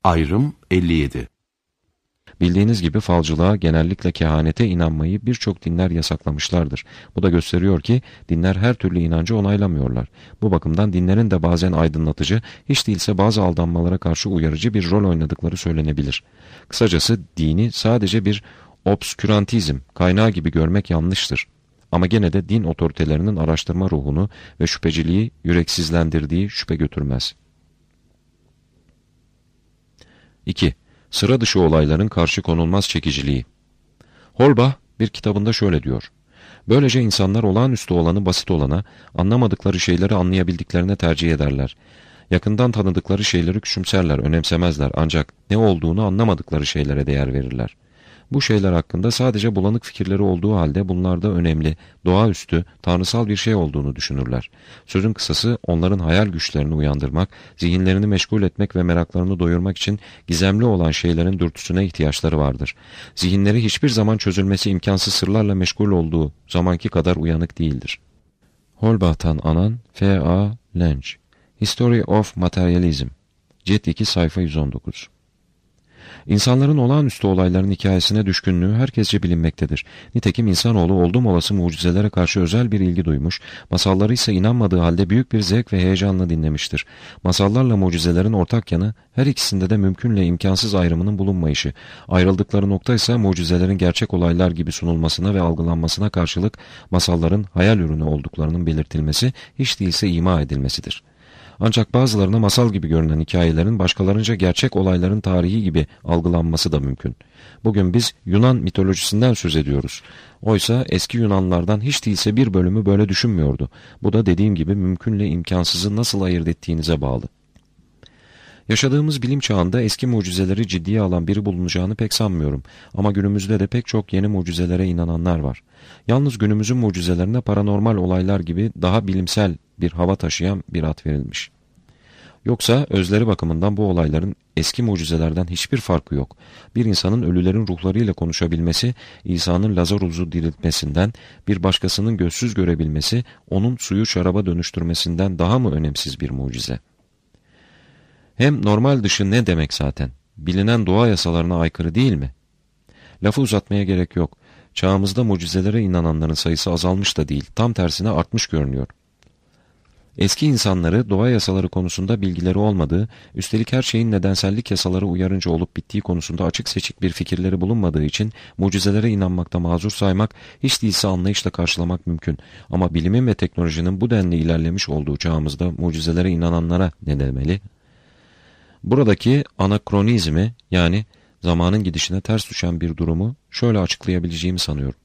Ayrım 57. Bildiğiniz gibi falcılığa, genellikle kehanete inanmayı birçok dinler yasaklamışlardır. Bu da gösteriyor ki dinler her türlü inancı onaylamıyorlar. Bu bakımdan dinlerin de bazen aydınlatıcı, hiç değilse bazı aldanmalara karşı uyarıcı bir rol oynadıkları söylenebilir. Kısacası dini sadece bir obskürantizm kaynağı gibi görmek yanlıştır. Ama gene de din otoritelerinin araştırma ruhunu ve şüpheciliği yüreksizlendirdiği şüphe götürmez. 2. Sıra dışı olayların karşı konulmaz çekiciliği. Holbach bir kitabında şöyle diyor: böylece insanlar olağanüstü olanı basit olana, anlamadıkları şeyleri anlayabildiklerine tercih ederler. Yakından tanıdıkları şeyleri küçümserler, önemsemezler, ancak ne olduğunu anlamadıkları şeylere değer verirler. Bu şeyler hakkında sadece bulanık fikirleri olduğu halde bunlarda önemli, doğaüstü, tanrısal bir şey olduğunu düşünürler. Sözün kısası onların hayal güçlerini uyandırmak, zihinlerini meşgul etmek ve meraklarını doyurmak için gizemli olan şeylerin dürtüsüne ihtiyaçları vardır. Zihinleri hiçbir zaman çözülmesi imkansız sırlarla meşgul olduğu zamanki kadar uyanık değildir. Holbach'tan anan F.A. Lench, History of Materialism, Cilt 2 sayfa 119. İnsanların olağanüstü olayların hikayesine düşkünlüğü herkesçe bilinmektedir. Nitekim insanoğlu oldum olası mucizelere karşı özel bir ilgi duymuş, masalları ise inanmadığı halde büyük bir zevk ve heyecanla dinlemiştir. Masallarla mucizelerin ortak yanı, her ikisinde de mümkünle imkansız ayrımının bulunmayışı. Ayrıldıkları nokta ise mucizelerin gerçek olaylar gibi sunulmasına ve algılanmasına karşılık masalların hayal ürünü olduklarının belirtilmesi, hiç değilse ima edilmesidir. Ancak bazılarına masal gibi görünen hikayelerin başkalarınca gerçek olayların tarihi gibi algılanması da mümkün. Bugün biz Yunan mitolojisinden söz ediyoruz. Oysa eski Yunanlardan hiç değilse bir bölümü böyle düşünmüyordu. Bu da dediğim gibi mümkünle imkansızı nasıl ayırt ettiğinize bağlı. Yaşadığımız bilim çağında eski mucizeleri ciddiye alan biri bulunacağını pek sanmıyorum. Ama günümüzde de pek çok yeni mucizelere inananlar var. Yalnız günümüzün mucizelerine paranormal olaylar gibi daha bilimsel bir hava taşıyan bir ad verilmiş. Yoksa özleri bakımından bu olayların eski mucizelerden hiçbir farkı yok. Bir insanın ölülerin ruhlarıyla konuşabilmesi, İsa'nın Lazarus'u diriltmesinden, bir başkasının gözsüz görebilmesi, onun suyu şaraba dönüştürmesinden daha mı önemsiz bir mucize? Hem normal dışı ne demek zaten? Bilinen doğa yasalarına aykırı değil mi? Lafı uzatmaya gerek yok. Çağımızda mucizelere inananların sayısı azalmış da değil, tam tersine artmış görünüyor. Eski insanları doğa yasaları konusunda bilgileri olmadığı, üstelik her şeyin nedensellik yasaları uyarınca olup bittiği konusunda açık seçik bir fikirleri bulunmadığı için mucizelere inanmakta mazur saymak, hiç değilse anlayışla karşılamak mümkün. Ama bilimin ve teknolojinin bu denli ilerlemiş olduğu çağımızda mucizelere inananlara ne demeli? Buradaki anakronizmi, yani zamanın gidişine ters düşen bir durumu şöyle açıklayabileceğimi sanıyorum.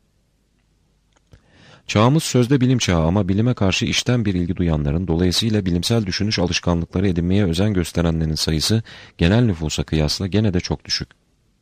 Çağımız sözde bilim çağı ama bilime karşı içten bir ilgi duyanların, dolayısıyla bilimsel düşünüş alışkanlıkları edinmeye özen gösterenlerin sayısı genel nüfusa kıyasla gene de çok düşük.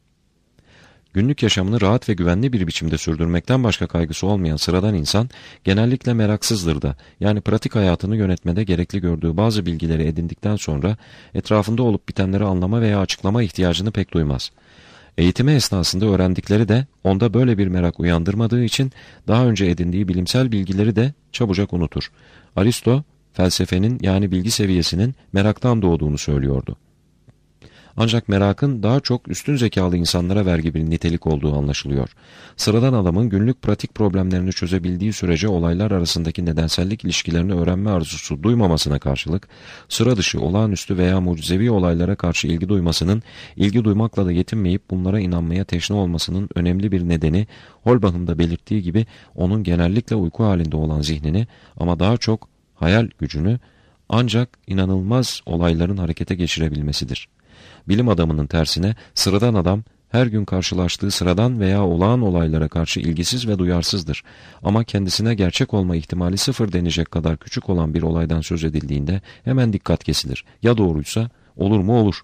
Günlük yaşamını rahat ve güvenli bir biçimde sürdürmekten başka kaygısı olmayan sıradan insan genellikle meraksızdır da, yani pratik hayatını yönetmede gerekli gördüğü bazı bilgileri edindikten sonra etrafında olup bitenleri anlama veya açıklama ihtiyacını pek duymaz. Eğitimi esnasında öğrendikleri de onda böyle bir merak uyandırmadığı için daha önce edindiği bilimsel bilgileri de çabucak unutur. Aristo, felsefenin yani bilgi seviyesinin meraktan doğduğunu söylüyordu. Ancak merakın daha çok üstün zekalı insanlara vergi bir nitelik olduğu anlaşılıyor. Sıradan adamın günlük pratik problemlerini çözebildiği sürece olaylar arasındaki nedensellik ilişkilerini öğrenme arzusu duymamasına karşılık, sıra dışı, olağanüstü veya mucizevi olaylara karşı ilgi duymasının, ilgi duymakla da yetinmeyip bunlara inanmaya teşne olmasının önemli bir nedeni, Holbach'ın da belirttiği gibi onun genellikle uyku halinde olan zihnini ama daha çok hayal gücünü ancak inanılmaz olayların harekete geçirebilmesidir. Bilim adamının tersine sıradan adam her gün karşılaştığı sıradan veya olağan olaylara karşı ilgisiz ve duyarsızdır. Ama kendisine gerçek olma ihtimali sıfır denecek kadar küçük olan bir olaydan söz edildiğinde hemen dikkat kesilir. Ya doğruysa olur mu olur.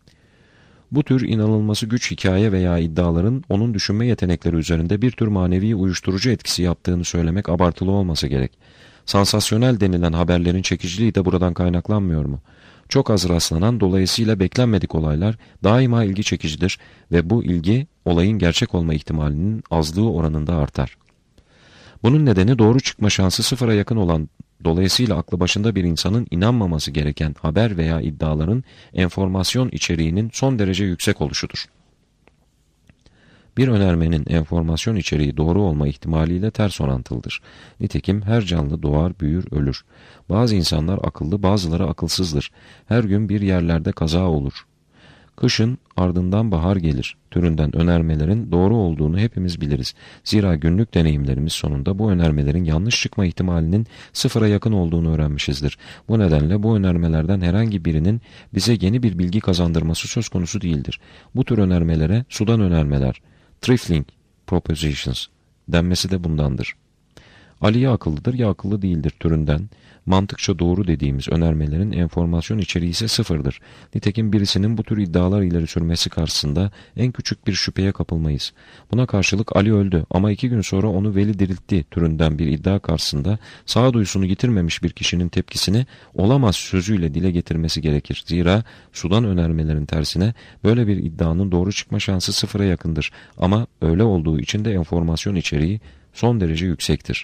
Bu tür inanılması güç hikaye veya iddiaların onun düşünme yetenekleri üzerinde bir tür manevi uyuşturucu etkisi yaptığını söylemek abartılı olmasa gerek. Sansasyonel denilen haberlerin çekiciliği de buradan kaynaklanmıyor mu? Çok az rastlanan, dolayısıyla beklenmedik olaylar daima ilgi çekicidir ve bu ilgi olayın gerçek olma ihtimalinin azlığı oranında artar. Bunun nedeni doğru çıkma şansı sıfıra yakın olan Dolayısıyla aklı başında bir insanın inanmaması gereken haber veya iddiaların enformasyon içeriğinin son derece yüksek oluşudur. Bir önermenin enformasyon içeriği doğru olma ihtimaliyle ters orantılıdır. Nitekim her canlı doğar, büyür, ölür. Bazı insanlar akıllı, bazıları akılsızdır. Her gün bir yerlerde kaza olur. Kışın ardından bahar gelir türünden önermelerin doğru olduğunu hepimiz biliriz. Zira günlük deneyimlerimiz sonunda bu önermelerin yanlış çıkma ihtimalinin sıfıra yakın olduğunu öğrenmişizdir. Bu nedenle bu önermelerden herhangi birinin bize yeni bir bilgi kazandırması söz konusu değildir. Bu tür önermelere sudan önermeler, trifling propositions denmesi de bundandır. Ali ya akıllıdır ya akıllı değildir türünden mantıkça doğru dediğimiz önermelerin enformasyon içeriği ise sıfırdır. Nitekim birisinin bu tür iddialar ileri sürmesi karşısında en küçük bir şüpheye kapılmayız. Buna karşılık Ali öldü ama 2 gün sonra onu Veli diriltti türünden bir iddia karşısında sağduyusunu yitirmemiş bir kişinin tepkisini olamaz sözüyle dile getirmesi gerekir. Zira sudan önermelerin tersine böyle bir iddianın doğru çıkma şansı sıfıra yakındır ama öyle olduğu için de enformasyon içeriği son derece yüksektir.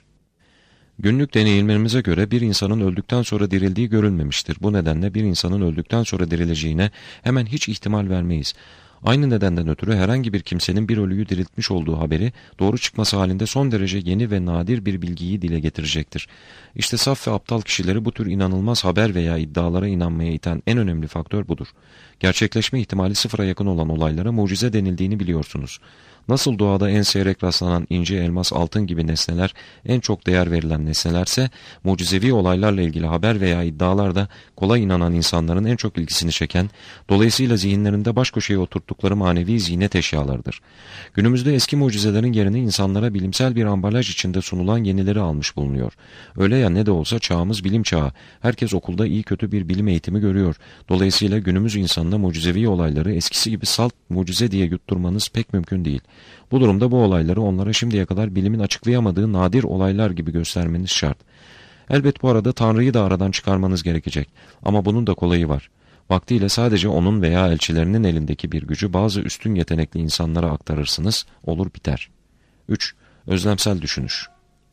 Günlük deneyimlerimize göre bir insanın öldükten sonra dirildiği görülmemiştir. Bu nedenle bir insanın öldükten sonra dirileceğine hemen hiç ihtimal vermeyiz. Aynı nedenden ötürü herhangi bir kimsenin bir ölüyü diriltmiş olduğu haberi doğru çıkması halinde son derece yeni ve nadir bir bilgiyi dile getirecektir. İşte saf ve aptal kişileri bu tür inanılmaz haber veya iddialara inanmaya iten en önemli faktör budur. Gerçekleşme ihtimali sıfıra yakın olan olaylara mucize denildiğini biliyorsunuz. Nasıl doğada en seyrek rastlanan inci, elmas, altın gibi nesneler en çok değer verilen nesnelerse, mucizevi olaylarla ilgili haber veya iddialar da kolay inanan insanların en çok ilgisini çeken, dolayısıyla zihinlerinde baş köşeye oturttukları manevi ziynet eşyalarıdır. Günümüzde eski mucizelerin yerini insanlara bilimsel bir ambalaj içinde sunulan yenileri almış bulunuyor. Öyle ya ne de olsa çağımız bilim çağı. Herkes okulda iyi kötü bir bilim eğitimi görüyor. Dolayısıyla günümüz insanına mucizevi olayları eskisi gibi salt mucize diye yutturmanız pek mümkün değil. Bu durumda bu olayları onlara şimdiye kadar bilimin açıklayamadığı nadir olaylar gibi göstermeniz şart. Elbet bu arada Tanrı'yı da aradan çıkarmanız gerekecek. Ama bunun da kolayı var. Vaktiyle sadece onun veya elçilerinin elindeki bir gücü bazı üstün yetenekli insanlara aktarırsınız, olur biter. 3. Özlemsel düşünüş.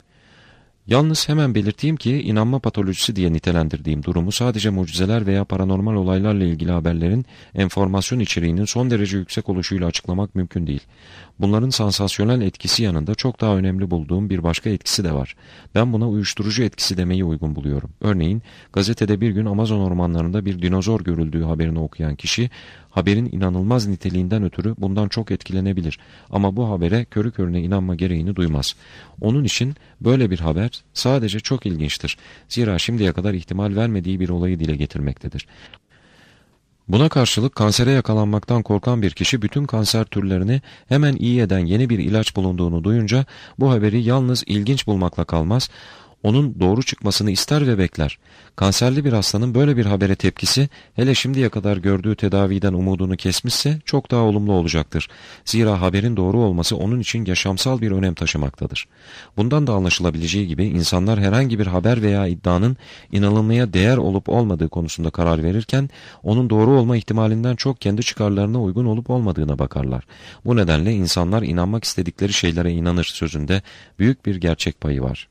Yalnız hemen belirteyim ki inanma patolojisi diye nitelendirdiğim durumu sadece mucizeler veya paranormal olaylarla ilgili haberlerin enformasyon içeriğinin son derece yüksek oluşuyla açıklamak mümkün değil. Bunların sansasyonel etkisi yanında çok daha önemli bulduğum bir başka etkisi de var. Ben buna uyuşturucu etkisi demeyi uygun buluyorum. Örneğin gazetede bir gün Amazon ormanlarında bir dinozor görüldüğü haberini okuyan kişi haberin inanılmaz niteliğinden ötürü bundan çok etkilenebilir ama bu habere körü körüne inanma gereğini duymaz. Onun için böyle bir haber sadece çok ilginçtir. Zira şimdiye kadar ihtimal vermediği bir olayı dile getirmektedir. Buna karşılık kansere yakalanmaktan korkan bir kişi bütün kanser türlerini hemen iyi eden yeni bir ilaç bulunduğunu duyunca bu haberi yalnız ilginç bulmakla kalmaz, onun doğru çıkmasını ister ve bekler. Kanserli bir hastanın böyle bir habere tepkisi, hele şimdiye kadar gördüğü tedaviden umudunu kesmişse çok daha olumlu olacaktır. Zira haberin doğru olması onun için yaşamsal bir önem taşımaktadır. Bundan da anlaşılabileceği gibi insanlar herhangi bir haber veya iddianın inanılmaya değer olup olmadığı konusunda karar verirken, onun doğru olma ihtimalinden çok kendi çıkarlarına uygun olup olmadığına bakarlar. Bu nedenle insanlar inanmak istedikleri şeylere inanır sözünde büyük bir gerçek payı var.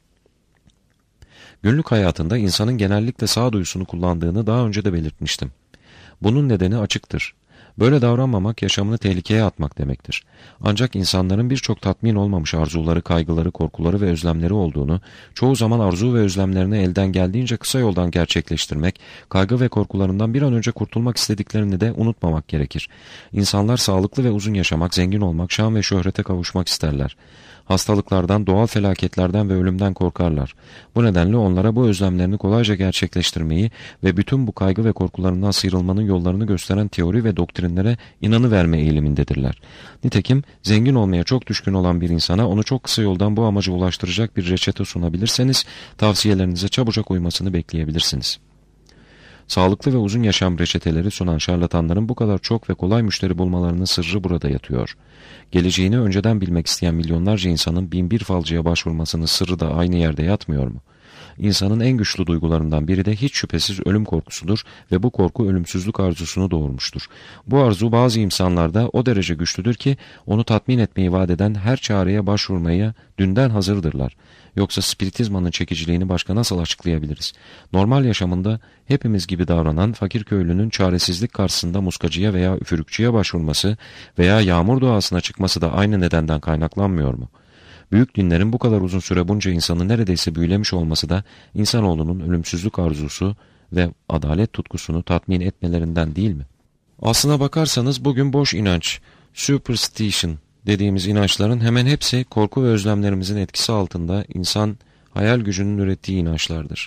Günlük hayatında insanın genellikle sağduyusunu kullandığını daha önce de belirtmiştim. Bunun nedeni açıktır. Böyle davranmamak yaşamını tehlikeye atmak demektir. Ancak insanların birçok tatmin olmamış arzuları, kaygıları, korkuları ve özlemleri olduğunu, çoğu zaman arzu ve özlemlerini elden geldiğince kısa yoldan gerçekleştirmek, kaygı ve korkularından bir an önce kurtulmak istediklerini de unutmamak gerekir. İnsanlar sağlıklı ve uzun yaşamak, zengin olmak, şan ve şöhrete kavuşmak isterler. Hastalıklardan, doğal felaketlerden ve ölümden korkarlar. Bu nedenle onlara bu özlemlerini kolayca gerçekleştirmeyi ve bütün bu kaygı ve korkularından sıyrılmanın yollarını gösteren teori ve doktrinlere inanıverme eğilimindedirler. Nitekim zengin olmaya çok düşkün olan bir insana onu çok kısa yoldan bu amaca ulaştıracak bir reçete sunabilirseniz tavsiyelerinize çabucak uymasını bekleyebilirsiniz. Sağlıklı ve uzun yaşam reçeteleri sunan şarlatanların bu kadar çok ve kolay müşteri bulmalarının sırrı burada yatıyor. Geleceğini önceden bilmek isteyen milyonlarca insanın binbir falcıya başvurmasının sırrı da aynı yerde yatmıyor mu? İnsanın en güçlü duygularından biri de hiç şüphesiz ölüm korkusudur ve bu korku ölümsüzlük arzusunu doğurmuştur. Bu arzu bazı insanlarda o derece güçlüdür ki onu tatmin etmeyi vaat eden her çareye başvurmaya dünden hazırdırlar. Yoksa spiritizmanın çekiciliğini başka nasıl açıklayabiliriz? Normal yaşamında hepimiz gibi davranan fakir köylünün çaresizlik karşısında muskacıya veya üfürükçüye başvurması veya yağmur duasına çıkması da aynı nedenden kaynaklanmıyor mu? Büyük dinlerin bu kadar uzun süre bunca insanı neredeyse büyülemiş olması da insanoğlunun ölümsüzlük arzusu ve adalet tutkusunu tatmin etmelerinden değil mi? Aslına bakarsanız bugün boş inanç, superstition dediğimiz inançların hemen hepsi korku ve özlemlerimizin etkisi altında insan hayal gücünün ürettiği inançlardır.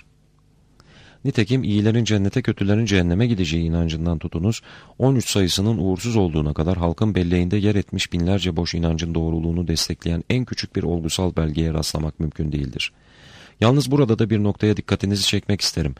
Nitekim iyilerin cennete, kötülerin cehenneme gideceği inancından tutunuz, 13 sayısının uğursuz olduğuna kadar halkın belleğinde yer etmiş binlerce boş inancın doğruluğunu destekleyen en küçük bir olgusal belgeye rastlamak mümkün değildir. Yalnız burada da bir noktaya dikkatinizi çekmek isterim.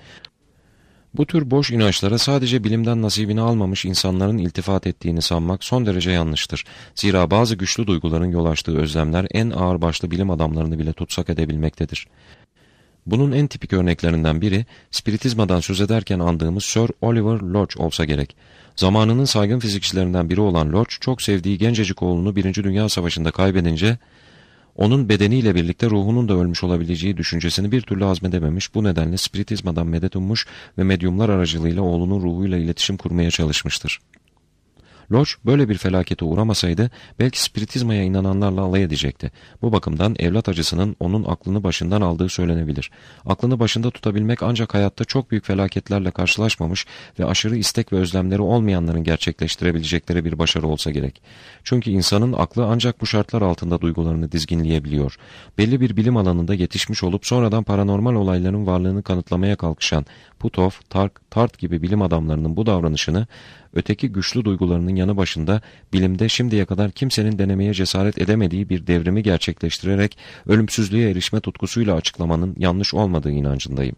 Bu tür boş inançlara sadece bilimden nasibini almamış insanların iltifat ettiğini sanmak son derece yanlıştır. Zira bazı güçlü duyguların yol açtığı özlemler en ağırbaşlı bilim adamlarını bile tutsak edebilmektedir. Bunun en tipik örneklerinden biri, spiritizmadan söz ederken andığımız Sir Oliver Lodge olsa gerek. Zamanının saygın fizikçilerinden biri olan Lodge, çok sevdiği gencecik oğlunu 1. Dünya Savaşı'nda kaybedince, onun bedeniyle birlikte ruhunun da ölmüş olabileceği düşüncesini bir türlü hazmedememiş, bu nedenle spiritizmadan medet ummuş ve medyumlar aracılığıyla oğlunun ruhuyla iletişim kurmaya çalışmıştır. Lodge böyle bir felakete uğramasaydı belki spiritizmaya inananlarla alay edecekti. Bu bakımdan evlat acısının onun aklını başından aldığı söylenebilir. Aklını başında tutabilmek ancak hayatta çok büyük felaketlerle karşılaşmamış ve aşırı istek ve özlemleri olmayanların gerçekleştirebilecekleri bir başarı olsa gerek. Çünkü insanın aklı ancak bu şartlar altında duygularını dizginleyebiliyor. Belli bir bilim alanında yetişmiş olup sonradan paranormal olayların varlığını kanıtlamaya kalkışan Puthoff, Tart gibi bilim adamlarının bu davranışını öteki güçlü duygularının yanı başında bilimde şimdiye kadar kimsenin denemeye cesaret edemediği bir devrimi gerçekleştirerek ölümsüzlüğe erişme tutkusuyla açıklamanın yanlış olmadığı inancındayım.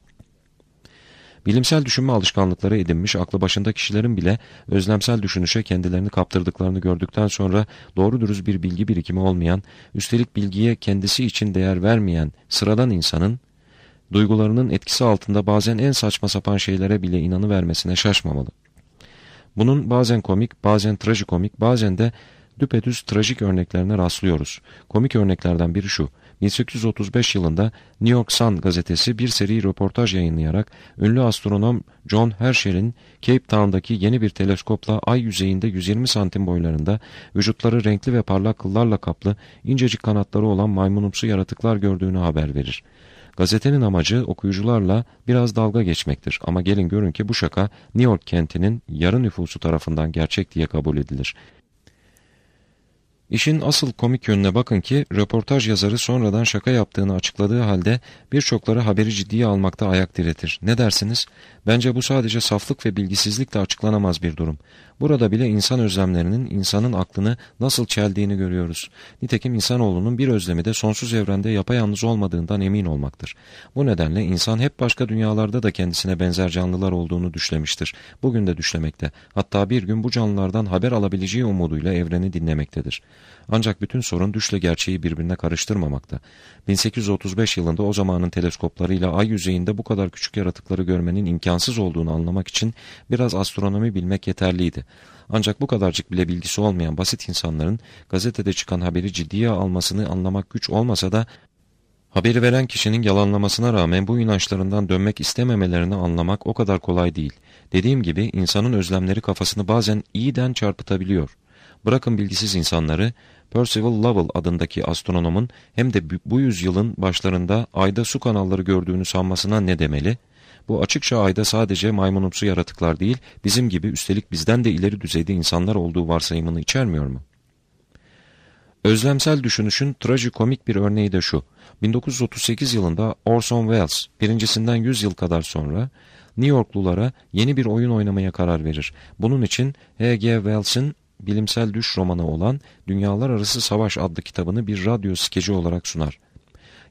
Bilimsel düşünme alışkanlıkları edinmiş aklı başında kişilerin bile özlemsel düşünüşe kendilerini kaptırdıklarını gördükten sonra doğru dürüst bir bilgi birikimi olmayan, üstelik bilgiye kendisi için değer vermeyen sıradan insanın, duygularının etkisi altında bazen en saçma sapan şeylere bile inanıvermesine şaşmamalı. Bunun bazen komik, bazen trajikomik, bazen de düpedüz trajik örneklerine rastlıyoruz. Komik örneklerden biri şu: 1835 yılında New York Sun gazetesi bir seri röportaj yayınlayarak ünlü astronom John Herschel'in Cape Town'daki yeni bir teleskopla ay yüzeyinde 120 santim boylarında vücutları renkli ve parlak kıllarla kaplı incecik kanatları olan maymunumsu yaratıklar gördüğünü haber verir. Gazetenin amacı okuyucularla biraz dalga geçmektir ama gelin görün ki bu şaka New York kentinin yarı nüfusu tarafından gerçek diye kabul edilir. İşin asıl komik yönüne bakın ki röportaj yazarı sonradan şaka yaptığını açıkladığı halde birçokları haberi ciddiye almakta ayak diretir. Ne dersiniz? Bence bu sadece saflık ve bilgisizlikle açıklanamaz bir durum. Burada bile insan özlemlerinin insanın aklını nasıl çeldiğini görüyoruz. Nitekim insanoğlunun bir özlemi de sonsuz evrende yapayalnız olmadığından emin olmaktır. Bu nedenle insan hep başka dünyalarda da kendisine benzer canlılar olduğunu düşlemiştir. Bugün de düşlemekte. Hatta bir gün bu canlılardan haber alabileceği umuduyla evreni dinlemektedir. Ancak bütün sorun düşle gerçeği birbirine karıştırmamakta. 1835 yılında o zamanın teleskoplarıyla ay yüzeyinde bu kadar küçük yaratıkları görmenin imkansız olduğunu anlamak için biraz astronomi bilmek yeterliydi. Ancak bu kadarcık bile bilgisi olmayan basit insanların gazetede çıkan haberi ciddiye almasını anlamak güç olmasa da haberi veren kişinin yalanlamasına rağmen bu inançlarından dönmek istememelerini anlamak o kadar kolay değil. Dediğim gibi insanın özlemleri kafasını bazen iyiden çarpıtabiliyor. Bırakın bilgisiz insanları, Percival Lovell adındaki astronomun hem de bu yüzyılın başlarında ayda su kanalları gördüğünü sanmasına ne demeli? Bu açıkça ayda sadece maymunumsu yaratıklar değil, bizim gibi üstelik bizden de ileri düzeyde insanlar olduğu varsayımını içermiyor mu? Özlemsel düşünüşün trajikomik bir örneği de şu: 1938 yılında Orson Welles, birincisinden 100 yıl kadar sonra, New Yorklulara yeni bir oyun oynamaya karar verir. Bunun için H.G. Wells'in bilimsel düş romanı olan Dünyalar Arası Savaş adlı kitabını bir radyo skeci olarak sunar.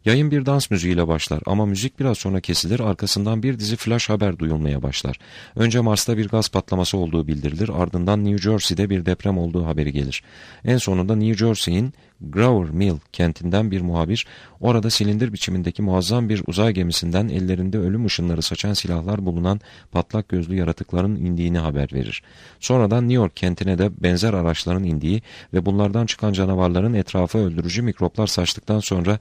Yayın bir dans müziğiyle başlar ama müzik biraz sonra kesilir, arkasından bir dizi flash haber duyulmaya başlar. Önce Mars'ta bir gaz patlaması olduğu bildirilir, ardından New Jersey'de bir deprem olduğu haberi gelir. En sonunda New Jersey'in Grover Mill kentinden bir muhabir, orada silindir biçimindeki muazzam bir uzay gemisinden ellerinde ölüm ışınları saçan silahlar bulunan patlak gözlü yaratıkların indiğini haber verir. Sonradan New York kentine de benzer araçların indiği ve bunlardan çıkan canavarların etrafa öldürücü mikroplar saçtıktan sonra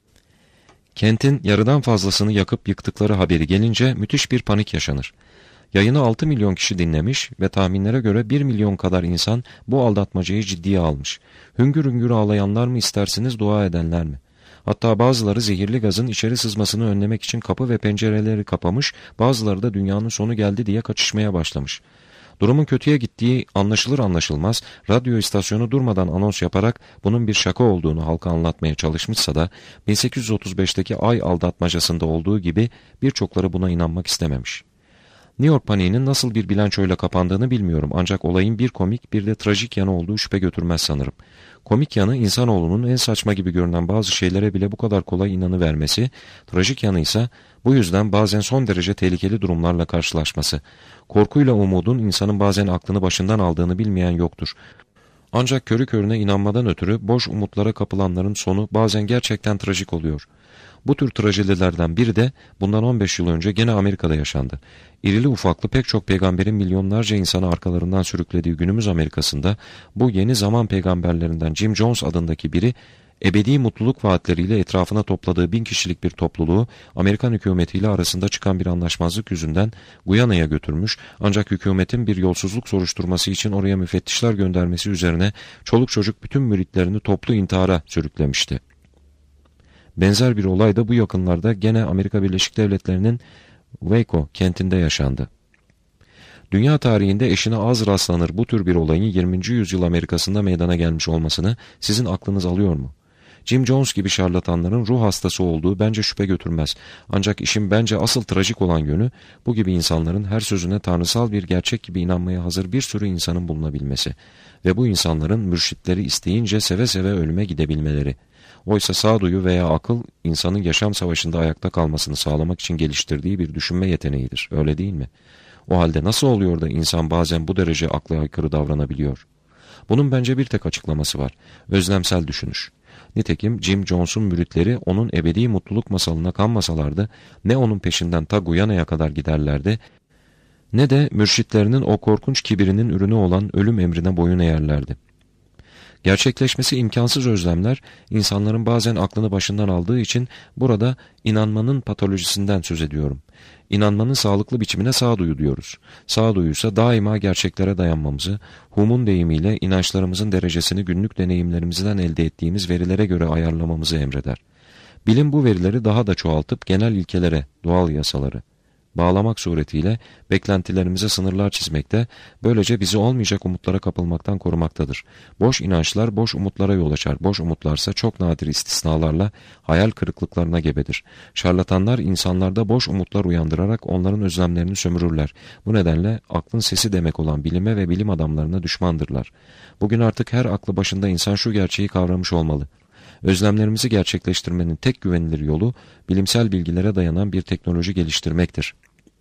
kentin yarıdan fazlasını yakıp yıktıkları haberi gelince müthiş bir panik yaşanır. Yayını 6 milyon kişi dinlemiş ve tahminlere göre 1 milyon kadar insan bu aldatmacayı ciddiye almış. Hüngür hüngür ağlayanlar mı istersiniz, dua edenler mi? Hatta bazıları zehirli gazın içeri sızmasını önlemek için kapı ve pencereleri kapamış, bazıları da dünyanın sonu geldi diye kaçışmaya başlamış. Durumun kötüye gittiği anlaşılır anlaşılmaz radyo istasyonu durmadan anons yaparak bunun bir şaka olduğunu halka anlatmaya çalışmışsa da 1835'teki ay aldatmacasında olduğu gibi birçokları buna inanmak istememiş. New York paniğinin nasıl bir bilançoyla kapandığını bilmiyorum ancak olayın bir komik bir de trajik yanı olduğu şüphe götürmez sanırım. Komik yanı insanoğlunun en saçma gibi görünen bazı şeylere bile bu kadar kolay inanıvermesi, trajik yanı ise bu yüzden bazen son derece tehlikeli durumlarla karşılaşması. Korkuyla umudun insanın bazen aklını başından aldığını bilmeyen yoktur. Ancak körü körüne inanmadan ötürü boş umutlara kapılanların sonu bazen gerçekten trajik oluyor. Bu tür trajedilerden biri de bundan 15 yıl önce gene Amerika'da yaşandı. İrili ufaklı pek çok peygamberin milyonlarca insanı arkalarından sürüklediği günümüz Amerika'sında bu yeni zaman peygamberlerinden Jim Jones adındaki biri ebedi mutluluk vaatleriyle etrafına topladığı 1000 kişilik bir topluluğu Amerikan hükümetiyle arasında çıkan bir anlaşmazlık yüzünden Guyana'ya götürmüş ancak hükümetin bir yolsuzluk soruşturması için oraya müfettişler göndermesi üzerine çoluk çocuk bütün müritlerini toplu intihara sürüklemişti. Benzer bir olay da bu yakınlarda gene Amerika Birleşik Devletleri'nin Waco kentinde yaşandı. Dünya tarihinde eşine az rastlanır bu tür bir olayın 20. yüzyıl Amerika'sında meydana gelmiş olmasını sizin aklınız alıyor mu? Jim Jones gibi şarlatanların ruh hastası olduğu bence şüphe götürmez. Ancak işin bence asıl trajik olan yönü bu gibi insanların her sözüne tanrısal bir gerçek gibi inanmaya hazır bir sürü insanın bulunabilmesi ve bu insanların mürşitleri isteyince seve seve ölüme gidebilmeleri. Oysa sağduyu veya akıl insanın yaşam savaşında ayakta kalmasını sağlamak için geliştirdiği bir düşünme yeteneğidir. Öyle değil mi? O halde nasıl oluyor da insan bazen bu derece akla aykırı davranabiliyor? Bunun bence bir tek açıklaması var. Özlemsel düşünüş. Nitekim Jim Jones'un müritleri onun ebedi mutluluk masalına kanmasalardı ne onun peşinden ta Guyana'ya kadar giderlerdi ne de mürşitlerinin o korkunç kibirinin ürünü olan ölüm emrine boyun eğerlerdi. Gerçekleşmesi imkansız özlemler insanların bazen aklını başından aldığı için burada inanmanın patolojisinden söz ediyorum. İnanmanın sağlıklı biçimine sağduyu diyoruz. Sağduyuysa daima gerçeklere dayanmamızı, Hume'un deyimiyle inançlarımızın derecesini günlük deneyimlerimizden elde ettiğimiz verilere göre ayarlamamızı emreder. Bilim bu verileri daha da çoğaltıp genel ilkelere, doğal yasaları bağlamak suretiyle beklentilerimize sınırlar çizmekte, böylece bizi olmayacak umutlara kapılmaktan korumaktadır. Boş inançlar boş umutlara yol açar, boş umutlarsa çok nadir istisnalarla hayal kırıklıklarına gebedir. Şarlatanlar insanlarda boş umutlar uyandırarak onların özlemlerini sömürürler. Bu nedenle aklın sesi demek olan bilime ve bilim adamlarına düşmandırlar. Bugün artık her aklı başında insan şu gerçeği kavramış olmalı. Özlemlerimizi gerçekleştirmenin tek güvenilir yolu bilimsel bilgilere dayanan bir teknoloji geliştirmektir.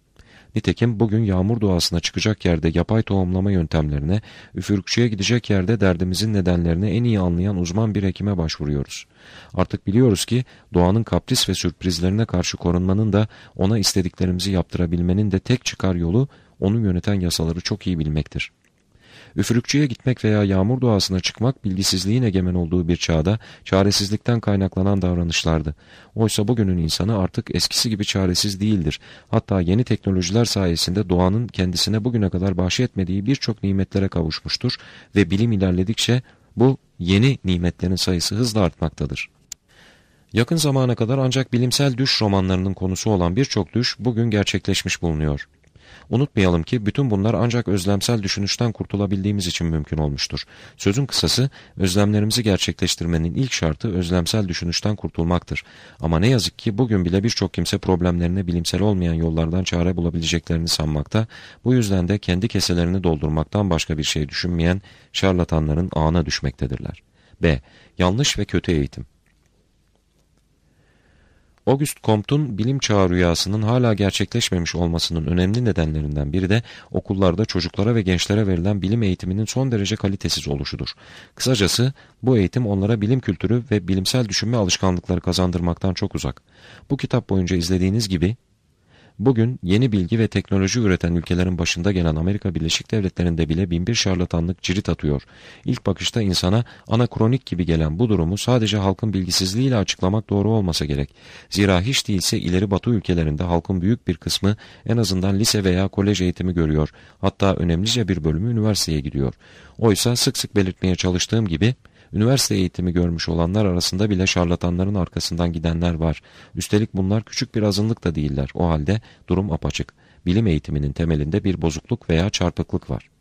Nitekim bugün yağmur doğasına çıkacak yerde yapay tohumlama yöntemlerine, üfürükçüye gidecek yerde derdimizin nedenlerini en iyi anlayan uzman bir hekime başvuruyoruz. Artık biliyoruz ki doğanın kapris ve sürprizlerine karşı korunmanın da ona istediklerimizi yaptırabilmenin de tek çıkar yolu onu yöneten yasaları çok iyi bilmektir. Üfürükçüye gitmek veya yağmur doğasına çıkmak bilgisizliğin egemen olduğu bir çağda çaresizlikten kaynaklanan davranışlardı. Oysa bugünün insanı artık eskisi gibi çaresiz değildir. Hatta yeni teknolojiler sayesinde doğanın kendisine bugüne kadar bahşetmediği birçok nimetlere kavuşmuştur ve bilim ilerledikçe bu yeni nimetlerin sayısı hızla artmaktadır. Yakın zamana kadar ancak bilimsel düş romanlarının konusu olan birçok düş bugün gerçekleşmiş bulunuyor. Unutmayalım ki bütün bunlar ancak özlemsel düşünüşten kurtulabildiğimiz için mümkün olmuştur. Sözün kısası, özlemlerimizi gerçekleştirmenin ilk şartı özlemsel düşünüşten kurtulmaktır. Ama ne yazık ki bugün bile birçok kimse problemlerine bilimsel olmayan yollardan çare bulabileceklerini sanmakta, bu yüzden de kendi keselerini doldurmaktan başka bir şey düşünmeyen şarlatanların ağına düşmektedirler. B. Yanlış ve kötü eğitim. Auguste Comte'un bilim çağı rüyasının hala gerçekleşmemiş olmasının önemli nedenlerinden biri de okullarda çocuklara ve gençlere verilen bilim eğitiminin son derece kalitesiz oluşudur. Kısacası bu eğitim onlara bilim kültürü ve bilimsel düşünme alışkanlıkları kazandırmaktan çok uzak. Bu kitap boyunca izlediğiniz gibi bugün yeni bilgi ve teknoloji üreten ülkelerin başında gelen Amerika Birleşik Devletleri'nde bile binbir şarlatanlık cirit atıyor. İlk bakışta insana anakronik gibi gelen bu durumu sadece halkın bilgisizliğiyle açıklamak doğru olmasa gerek. Zira hiç değilse ileri batı ülkelerinde halkın büyük bir kısmı en azından lise veya kolej eğitimi görüyor. Hatta önemlice bir bölümü üniversiteye gidiyor. Oysa sık sık belirtmeye çalıştığım gibi üniversite eğitimi görmüş olanlar arasında bile şarlatanların arkasından gidenler var. Üstelik bunlar küçük bir azınlık da değiller. O halde durum apaçık. Bilim eğitiminin temelinde bir bozukluk veya çarpıklık var.